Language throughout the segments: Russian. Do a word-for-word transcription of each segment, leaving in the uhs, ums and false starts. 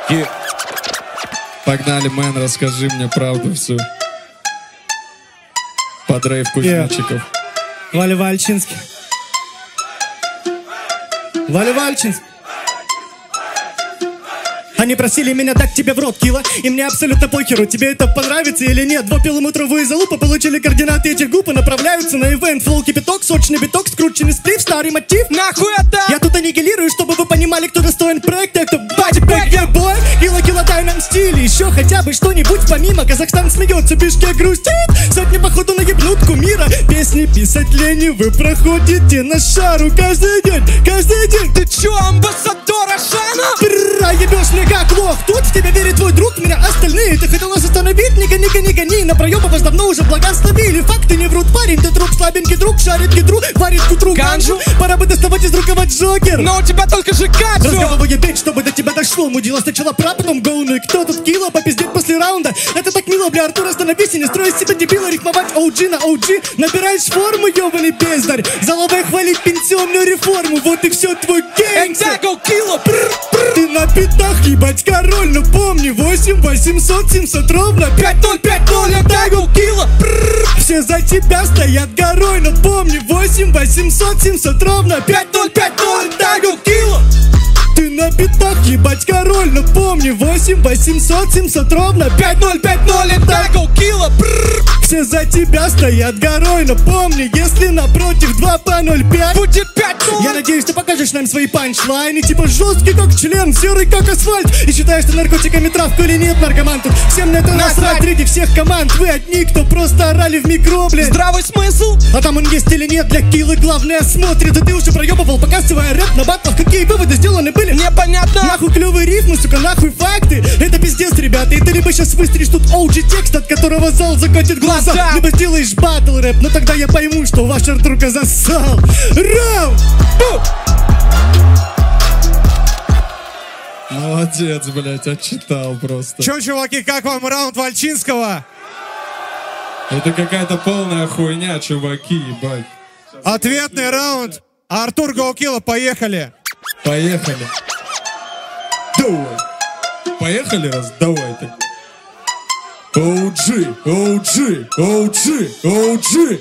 Yeah. Погнали, мэн, расскажи мне правду всю. Под рейв кузнечиков. Yeah. Валя Вальчинский. Валя Вальчинский. Они просили меня дать тебе в рот кило, и мне абсолютно похеру, тебе это понравится или нет. Два пила мутровые залупы, получили координаты этих губ и направляются на ивент. Флоу кипяток, сочный биток, скрученный сплив, старый мотив. Нахуй это? Я тут аннигилирую, чтобы вы понимали, кто достоин проекта. Кто бади бэк, я бой, кило кило дай нам стиль. Еще хотя бы что-нибудь помимо. Казахстан смеется, Бишкек грустит. Сотни походу наебнут кумира. Песни писать лени, вы проходите на шару каждый день, каждый день. Ты чё, амбассадор Ашана? Бра, ебешь мне как лох. Тут в тебя верит твой друг, меня остальные. Ты хотел нас остановить, не гони, гони, гони. На проебы вас давно уже благословили. Факты не врут, парень, ты труп, слабенький друг. Шарит гидру, варит к утру ганжу. Пора бы доставать из рукава Джокер. Но у тебя только же качу. Разговаривай, бейт, чтобы до тебя дошло. Мудила сначала пра, потом гоу. Ну и кто тут кило попиздеть после раунда? Это так мило, бля, Артур, остановись и не строй из себя дебила. Рифмовать оу-джи на оу-джи. Набираешь форму, ёбаный бездарь. Заловай хвалить пенсионную реформу. Вот и все твой геймсер. Ты на пятах, ебать, король. Но помни, восемь восемьсот семьсот ровно пять ноль пять ноль. Атаку кило. Все за тебя стоят горой. Но помни, восемь восемьсот семьсот ровно пять ноль пять ноль. Атаку кило. Ты на пятах, ебать, король. Но помни, восемь восемьсот семьсот ровно пять ноль пять ноль. Атаку кило. Все за тебя стоят горой. Но помни, если напротив два по ноль пять будет пять ноль. Я надеюсь, ты покажешь нам свои панчлайны. Типа жесткий как член, серый как асфальт. И считаешь ты наркотиками травку или нет, наркоман? Тут всем на это насрать. Среди всех команд вы одни, кто просто орали в микро, блин. Здравый смысл? А там он есть или нет, для киллы главное смотрит. И ты уже проебывал, показывая рэп на батлах. Какие выводы сделаны были? Непонятно. Нахуй клевые рифмы, сука, нахуй факты. Это пиздец, ребята. И ты либо сейчас выстрелишь тут оу-джи текст, от которого зал закатит глаза, глаза. Либо сделаешь батл рэп. Но тогда я пойму, что ваш Артурка засал. Раунд! Молодец, блядь, отчитал просто. Чё, чуваки, как вам раунд Вальчинского? Это какая-то полная хуйня, чуваки, ебать. Ответный раунд. Артур Гоукила, поехали. Поехали. Давай. Поехали раз, давай так. оу-джи, оу-джи, оу-джи, оу-джи.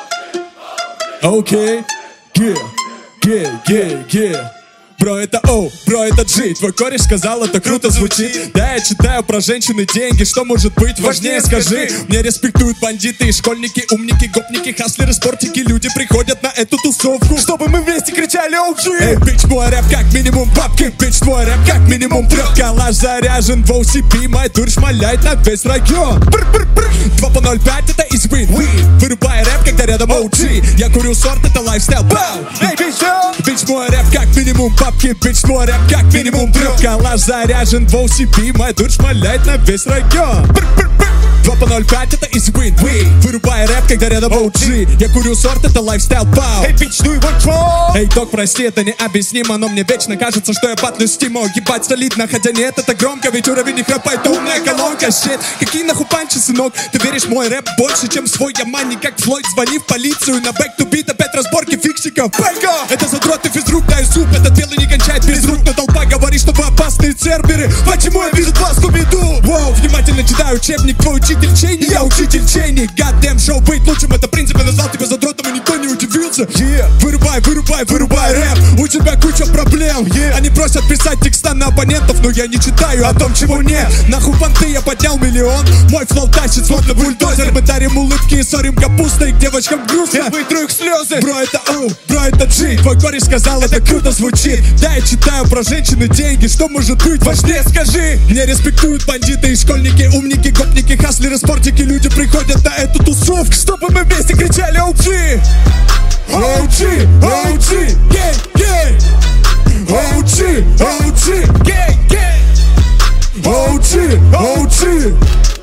Окей. Ге, ге, ге, ге. Бро, это О, бро, это G. Твой кореш сказал, это круто звучит. Да, я читаю про женщин и деньги. Что может быть важнее, скажи. Мне респектуют бандиты и школьники, умники, гопники, хаслеры, спортики. Люди приходят на эту тусовку, чтобы мы вместе кричали оу джи. Эй, бич, твой рэп как минимум бабки. Бич, твой рэп как минимум трёх. Калаш заряжен в оу си пи. Мой тур шмаляет на весь район. Два по ноль пять, это из win. Вырубай рэп, когда рядом оу джи. Я курю сорт, это лайфстайл. Эй, бич, бич, мой рэп как минимум бабки. Бич, мой рэп как минимум трёх. Калаш заряжен в оу си пи. Мой тур шмаляет на весь район. Два по ноль пять, это из win. Вырубай рэп, когда рядом оу джи. Я курю сорт, это лайфстайл. Эй, бич, ну его чё? Эй, док, прости, это необъяснимо, но мне вечно кажется, что я батлю с Тимо. Ебать солидно, хотя нет, это громко. Ведь уровень их рэпа, это умная колонка. Щит, какие нахуй панчи, сынок? Ты веришь в мой рэп больше, чем свой ямани. Как Флойд, звони в полицию. На back to beat опять разборки фиксиков. Бэйко! Это задроты физрук, дай зуб. Этот белый не кончает без рук. Но толпа говорит, что вы опасные церберы. Почему я вижу два скуби-ду? Воу, внимательно читаю учебник. Твой учитель чейни, я учитель чейни. Goddamn show, быть лучшим, это принцип. Я назвал тебя задротом, и никто не удивился. Yeah. Вырубай, вырубай, вырубай рэп. У тебя куча проблем. Yeah. Они просят писать текста на оппонентов, но я не читаю о том, чего нет. Нахуй понты, я поднял миллион. Мой флоу тащит словно бульдозер. Мы дарим улыбки и ссорим капустой. К девочкам грустно, yeah. Вытру их слезы. Бро, это О, бро, это G. Твой кореш сказал, это круто звучит. Да, я читаю про женщин и деньги. Что может быть важнее, скажи. Мне респектуют бандиты и школьники, умники, гопники, хаслеры, спортики. Люди приходят на эту тусовку, чтобы мы вместе кричали оу джи. оу джи, оу джи, гей, гей. оу джи, оу джи, гей, гей. оу джи, оу джи.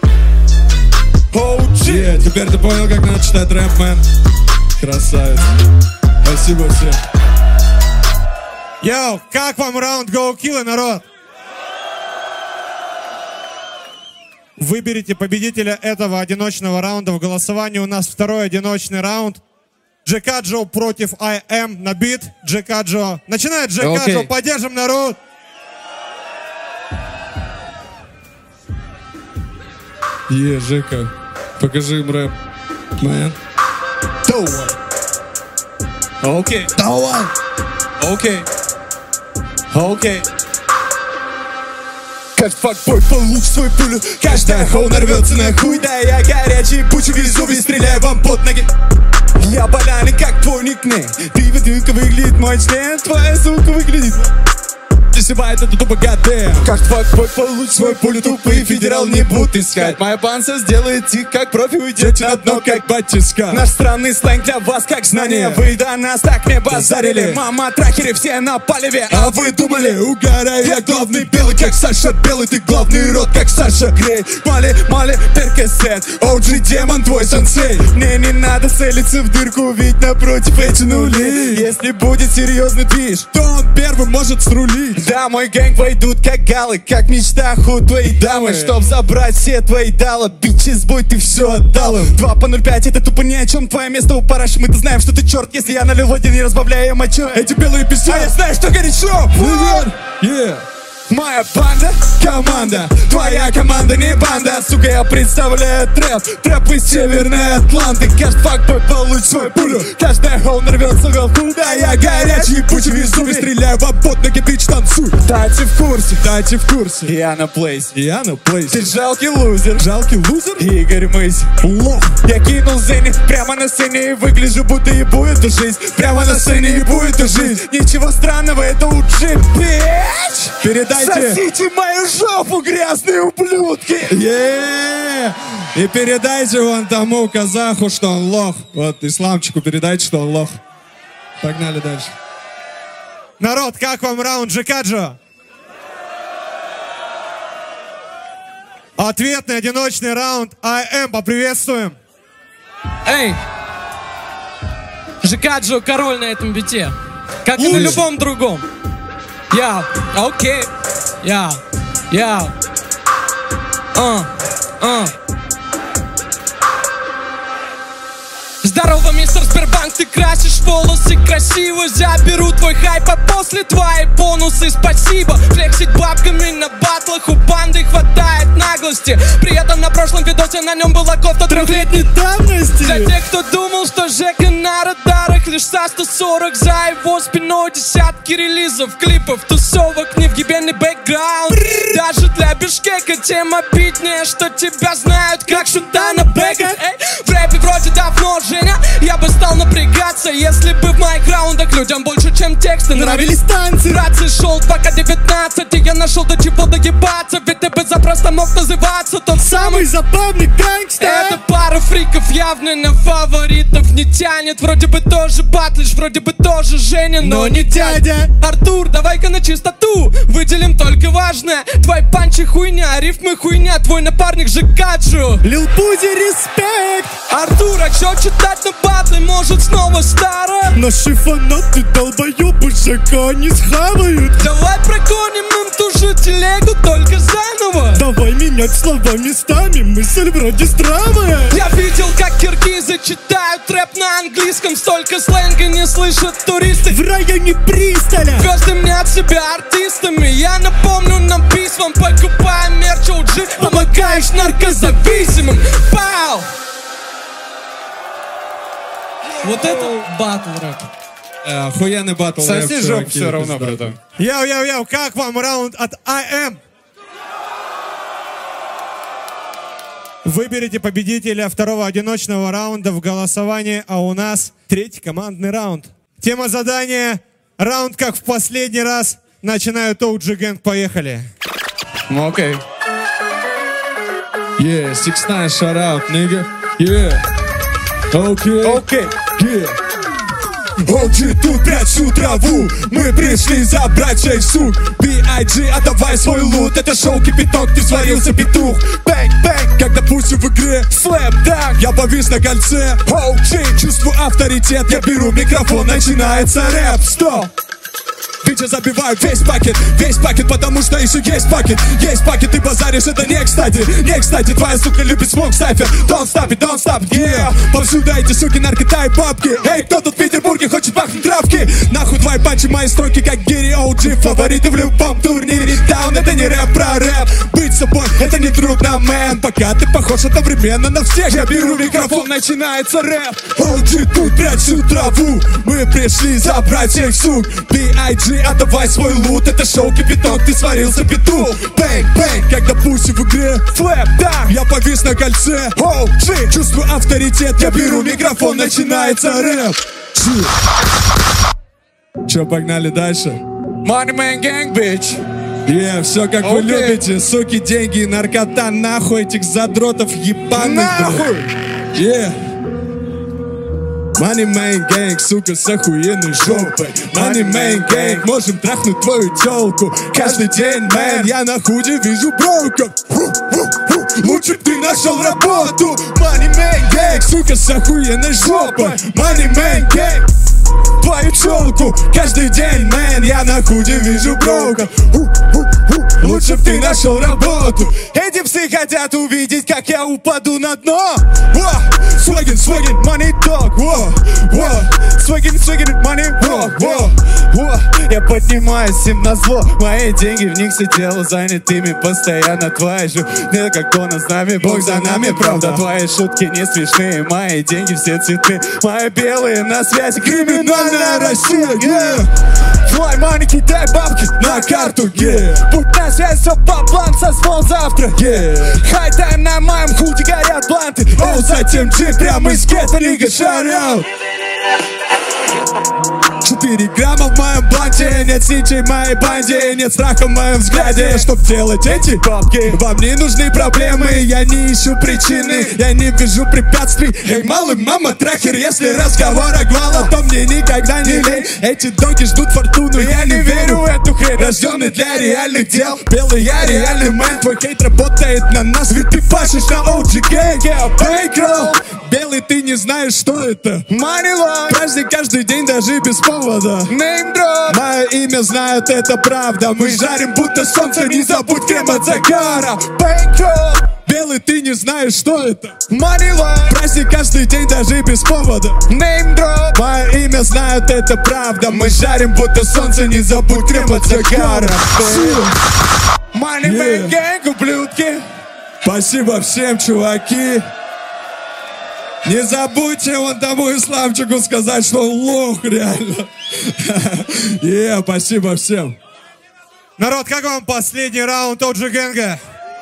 оу джи. Yeah, теперь ты понял, как надо читать рэп, мэн. Красавец. Спасибо всем. Йоу, как вам раунд Гоукила, народ? Выберите победителя этого одиночного раунда. В голосовании у нас второй одиночный раунд. Джекаджо против ай эм на бит. Джекаджо. Начинает Джекаджо. Okay. Поддержим, народ. Е, Жека, покажи им рэп. Мэн. Окей. Давай. Окей. Окей. Каждый факбой получит свою пулю. Каждая хоу нарвется на хуй. Да я горячий, пучу везу, стреляю вам под ноги. Я поляный, как твой никнейм. Ты выдвинка выглядит мой член. Твоя сука выглядит. Десевает это тупо гаде. Каждый факбой получит свою пулю. Тупые федерал не будут искать. Моя банса сделает их как профи. Уйдете на дно, как батиска. Наш странный сленг для вас как знание. Вы до нас так не базарили. Мама, трахеры все на палеве. А вы думали, угораю, я главный белый, как Саша Белый. Ты главный рот, как Саша Грей. Мали, мали, перкесет. Оуджи демон, твой сенсей. Мне не надо целиться в дырку, ведь напротив эти нули. Если будет серьезный движ, то он первым может срулить. Да, мой гэнг войдут как галы, как в мечтах у твоей дамы. Чтоб забрать все твои дала, бичес бой, ты все отдал им. Два по ноль пять, это тупо ни о чем. Твое место у параши, мы-то знаем, что ты черт. Если я налил воды, не разбавляя мочой. Эти белые песни, а я знаю, что горячо. Yeah. Моя банда, команда, твоя команда не банда. Сука, я представляю трэп, трэп из Северной Атланты. Каждый факбой получит свою пулю. Каждая хоу нарвется в голку. Да, я горячий, пучу везу, стреляю в обод, ноги, бич, танцуй. Дайте в курсе, дайте в курсе. Я на плейс, я на плейс. Ты жалкий лузер, жалкий лузер. Игорь Мысь, лох. Я кинул Зенни прямо на сцене и выгляжу, будто ебу эту жизнь. Прямо на сцене ебу эту жизнь. Ничего странного, это у джи, бич. Передай. Сосите мою жопу, грязные ублюдки! Yeah! И передайте вон тому казаху, что он лох. Вот, исламчику передайте, что он лох. Погнали дальше. Народ, как вам раунд Джекаджо? Ответный одиночный раунд ай эм. Поприветствуем. Эй! Джекаджо король на этом бите. Как и на любом другом. Я, окей. Я, я. А, а. Здорово, мистер Сбербанк, ты красишь волосы красиво. Заберу твой хайп, а после твои бонусы. Спасибо. Флексить бабками на батлах у банды хватает наглости. При этом на прошлом видосе на нем была кофта трехлетней давности. Для тех, кто думал, что Жека на радарах, лишь со сто сорок за его спиной десятки релизов, клипов, тусовок, невъебенный бэкграунд. Даже для Бишкека тем обиднее, что тебя знают как Шутана Бека. В рэпе вроде давно Женя, я бы стал напрягаться, если бы в моих раундах людям больше, чем тексты нравились танцы. Братцы, шел пока девятнадцать, и я нашел до чего догибаться. Ведь ты бы запросто мог называться тот самый забавный гангстер. Это пара фриков явно на фаворитов не тянет. Вроде бы тоже батлишь, вроде бы тоже Женя, но, но не дядя. Артур, давай-ка на чистоту выделим только важное. Твои панчи хуйня, рифмы хуйня, твой напарник же Каджу. Лил Пузи, респект. Артур, а чё читать на батлы, может снова старое? Наши фанаты долбоёбы Жека не схавают. Давай прогоним им ту же телегу, только заново. Давай менять слова местами, мысль вроде здравая. Я видел, как киргизы читают рэп на английском. Столько сленга не слышат туристы в районе Бристоля. Звезды мнят себя артистами. Я напомню нам письмам, покупаем мерч о джи, помогаешь наркозависимым. Пау! Вот это батл рэп. Э, охуенный батл рэп. Соси жопу все равно, братан. Яу-яу-яу, как вам раунд от ай эм? Выберите победителя второго одиночного раунда в голосовании, а у нас третий командный раунд. Тема задания — раунд как в последний раз. Начинают о джи Gang, поехали. Ну окей. Yeah, six nine, shout out, nigga. Yeah. Окей. Окей. Yeah. о джи тут прячь всю траву. Мы пришли забрать шесть сук. би ай джи, отдавай свой лут. Это шоу кипяток, ты сварился петух. Бэнг, бэнг, как допустим в игре Слэм данк, я повис на кольце. о джи, чувствую авторитет. Я беру микрофон, начинается рэп. Стоп. Бича забивают весь пакет, весь пакет, потому что еще есть пакет. Есть пакет, ты базаришь, это не кстати. Не кстати, твоя сука любит смог сайфер. Don't stop it, don't stop it, yeah. Повсюду эти суки, наркота и бабки. Эй, кто тут в Петербурге хочет бахнуть травки? Нахуй твои панчи, мои строки, как Гири о джи. Фавориты в любом турнире, даун, это не рэп про рэп. Быть собой, это не трудно, мэн. Пока ты похож одновременно на всех, я беру микрофон, начинается рэп. о джи тут прячь всю траву, мы пришли забрать всех сук. би ай джи, отдавай свой лут, это шоу кипяток, ты сварился петух. Бэнг, бэнг, когда пусть в игре флэп, да, я повис на кольце. о джи, чувствую авторитет, я беру микрофон, начинается рэп. Че, погнали дальше? Money Man Gang, bitch. Yeah, все как вы Okay. любите, суки, деньги, наркота, нахуй этих задротов ебаных. Нахуй! Yeah. Money Man Gang, сука, с охуенной жопой. Money Man Gang, можем трахнуть твою тёлку каждый день, мэн. Я на худе вижу броков. Лучше б ты нашел работу. Money Man Gang, сука, с охуенной жопой. Money Man Gang, твою тёлку каждый день, мэн. Я на худе вижу броков. Лучше б ты нашел работу. Эти псы хотят увидеть, как я упаду на дно. Свагин, свагин, money talk. Свагин, свагин, money walk. Я поднимаюсь им на зло. Мои деньги в них сидел занятыми постоянно. Твои же не как тона с нами, Бог за нами, правда. Твои шутки не смешные, мои деньги все цветные. Мои белые на связи, криминальная Россия, yeah. Твой money, кидай бабки на карту, yeah. Будь на связи, все по плану, созвон завтра, yeah. Хай-тайм на моем худе, горят бланты. О, затем джип прямо из гетто, лига шарял. Четыре грамма в моем бланте, нет сничей в моей банде, нет страха в моем взгляде. Чтоб делать эти бабки, вам не нужны проблемы. Я не ищу причины, я не вижу препятствий. Эй, малый, мама, трахер, если разговор о то мне никогда не лень. Эти доги ждут фортуну, я не верю в эту хрень. Рожденный для реальных дел, белый я реальный мэн. Твой хейт работает на нас, ведь ты пашешь на о джи Gang. Bankroll, белый, ты не знаешь, что это. Money line, праздник каждый день, даже без повода. Name drop, мое имя знают, это правда. Мы жарим, будто солнце, не забудь крем от загара. Bankroll, белый, ты не знаешь, что это. Money line, праздник каждый день, даже без повода. Name drop, мое имя знают, это правда. Мы жарим, будто солнце, не забудь крем от загара. Money Man Gang, ублюдки. Спасибо всем, чуваки. Не забудьте вон тому исламчику сказать, что он лох, реально. Е, yeah, спасибо всем. Народ, как вам последний раунд о джи Gang?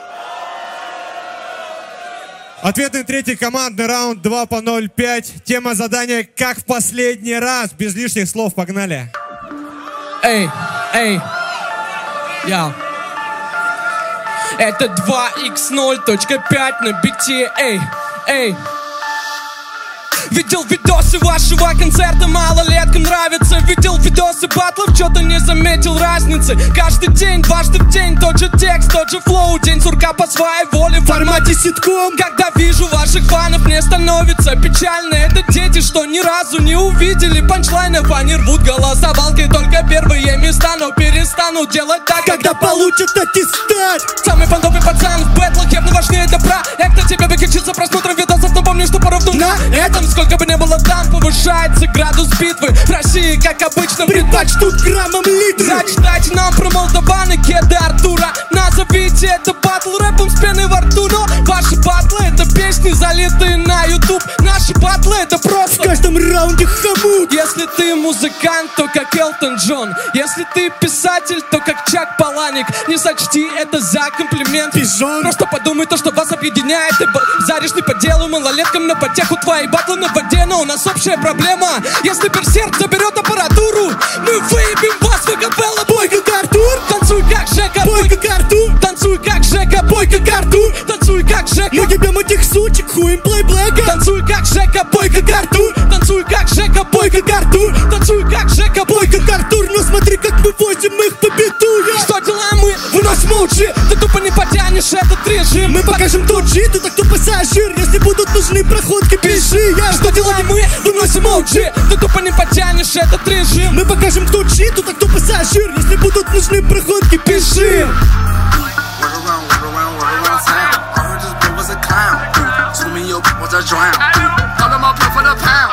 Ответный третий командный раунд два по ноль пять. Тема задания «Как в последний раз». Без лишних слов, погнали. Эй, эй, я. Это два икс ноль точка пять на бите, эй, эй. Видел видосы вашего концерта, малолеткам нравится. Видел видосы батлов, что-то не заметил разницы. Каждый день, дважды в день, тот же текст, тот же флоу. День сурка по своей воле в формате ситком. Когда вижу ваших фанов, мне становится печально. Это дети, что ни разу не увидели панчлайнов. Они рвут голосовалки, только первые места. Но перестанут делать так, Когда получат аттестат. самый фандовый пацан в бэтлах явно важнее добра. Это тебе выключится просмотром видосов, но помню, что поровну на этом, сколько бы ни было там, повышается градус битвы. В России, как обычно, Предпочтут граммом литры. зачитайте нам про Молдавана, Кеда, Артура. Назовите это батл рэпом с пеной во рту. Но ваши батлы — это песни, залитые на YouTube. Наши батлы — это В просто каждом раунде хомут. Если ты музыкант, то как Элтон Джон. Если ты писатель, то как Чак Паланик. Не сочти это за комплимент, Пижон. Просто подумай то, что вас объединяет. Ты заришь не по делу, малолеткам на потеху. Твои батлы на воде, но у нас общая проблема. Если Берсерк заберет аппаратуру, мы выебем вас в акапелла. Бой как Артур. Танцуй как Жека, Бой как Артур. танцуй как Жека, Бой как Артур. танцуй как Жека. Мы ебем этих сучек, хуем плейблэка. Танцуй как Жека, Бой как Артур. танцуй как Жека, Бой как Артур. танцуй как Жека, Бой как Артур. Но смотри, как мы возим их по биту. Я. Что делаем мы? Выносим оучи. Ты тупо не потянешь этот режим. Мы покажем тот же, ты так кто пассажир. Если будут нужны проходки, пиши. Я. Что делаем мы? Выносим оучи. Ты тупо не потянешь этот режим. Мы покажем, кто чит, кто кто пассажир. Если будут нужны проходки, пиши. Work around, work around, work around town. I heard this boy was a clown. Told me your was a drown. All of my play for the pounds.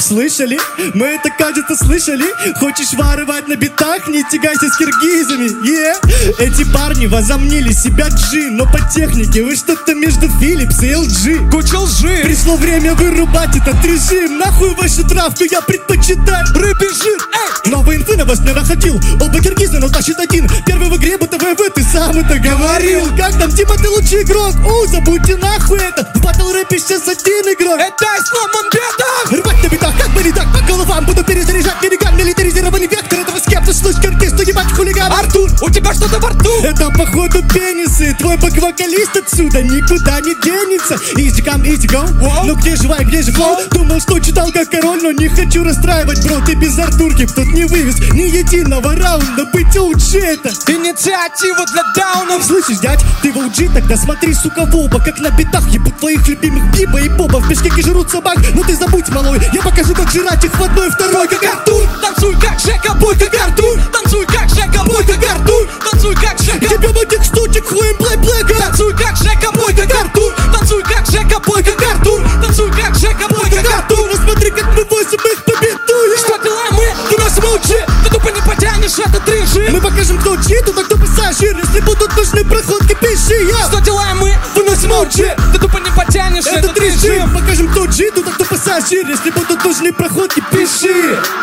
Слышали? Мы это, кажется, слышали. Хочешь воровать на битах, не тягайся с киргизами. Yeah. Эти парни возомнили себя джи, но по технике вы что-то между Philips и эл джи. Куча лжи. Пришло время вырубать этот режим. Нахуй вашу травку, я предпочитаю Рыбий жир. Эй! Новый инфы на вас не находил. Оба киргиза, но тащит один. Первый в игре, будто ВВ, ты сам это говорил. Как там, типа, ты лучший игрок? У, забудьте нахуй это. В батл рэпе сейчас один игрок. Это Ислам Мамбетов. Рвать на битах, как бы не так, по головам буду перезаряжать миллиган. Милитаризированный вектор этого скепта. Слышь, картисту, ебать хулиган. Артур, у тебя что-то во рту. Это походу пенисы. Твой бэк-вокалист отсюда никуда не денется. Easy come, easy go. Wow. Ну где же вайб, где же флоу? Думал, что читал как король, но не хочу расстраивать, бро. Ты без Артурки тут не вывез ни единого раунда. Быть оуджи это Инициатива для даунов. Слышишь, дядь, ты в оуджи, тогда смотри, сука, в оба. Как на битах ебут твоих любимых Биба и Боба. В Бишкеке жрут собак, ну ты забудь, малой. Я покажу, как жрать их в одной, второй, как Артур. Танцуй как Жека, бой как Артур. Танцуй как Жека, бой как Артур. Танцуй как Жека. Тебе этих штучек хуем плей-плейка. Танцуй как Жека, бой как Артур. Танцуй как Жека, бой как Артур. Танцуй как Жека, бой как Артур. Ну смотри, как мы восемь их победуем. Что делаем мы? Ты нас молчи. Ты тупо не потянешь этот режим. Мы покажем, кто чит, а кто пассажир. Если будут нужны проходки, пиши я. Что делаем мы? Вы нас молчи. Ты тупо не потянешь Этот этот режим. режим. Покажем, кто чит, а кто пассажир. Если будут нужны проходки, пиши.